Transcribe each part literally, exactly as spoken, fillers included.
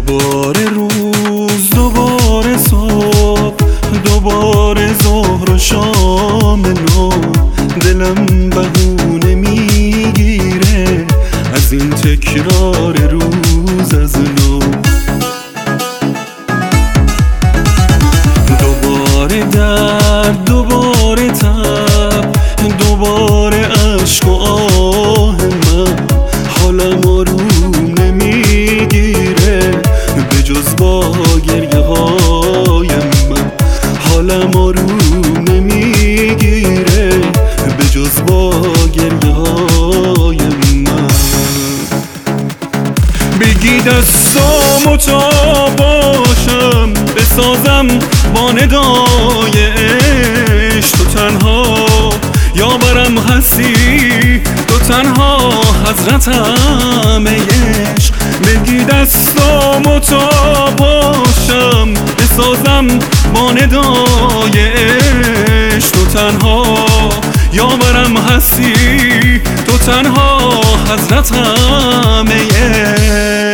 دوباره روز، دوباره صبح، دوباره ظهر و شام نو. دلم بهونه میگیره از این تکرار روز از نو. دوباره درد، دوباره تب، دوباره عشق و آه من. حالم آروم نمیگیره به جز با گریه های من. حالم آروم نمیگیره به جز با گریه های من. بگی دستامو تا باشم، بسازم با ندای عشق. تو تنها یاورم هستی، تو تنها حضرتم عشق. بگی دستامو تا باشم، بسازم با ندای عشق. تو تنها یاورم هستی، تو تنها حضرتم عشق.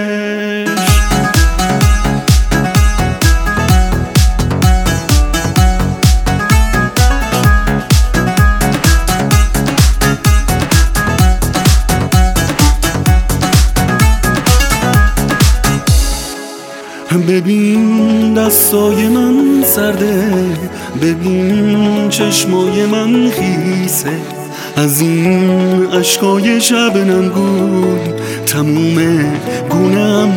ببین دستای من سرده، ببین چشمای من خیسه. از این عشقای شبنم گون تموم گونم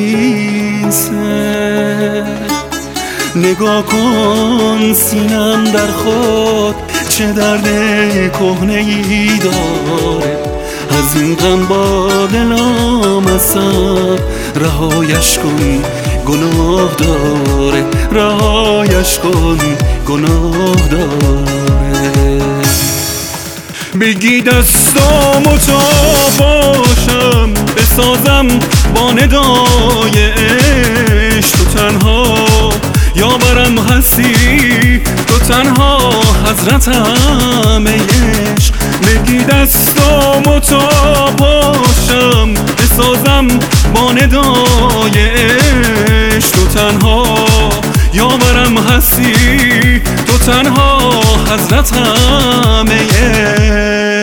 خیسه. نگاه کن سینم در خود چه درد کهنه ای داره. از این غم با دلم اصلا رهایش کن، گناه داره. رهایش کن، گناه داره. بگی دستامو تا باشم، بسازم با ندای عشق. تو تنها یاورم هستی، تو تنها حضرتم عشق. بگی دستامو تا باشم، بسازم با ندای عشق. تو تنها یاورم هستی، تو تنها حضرتم عشق.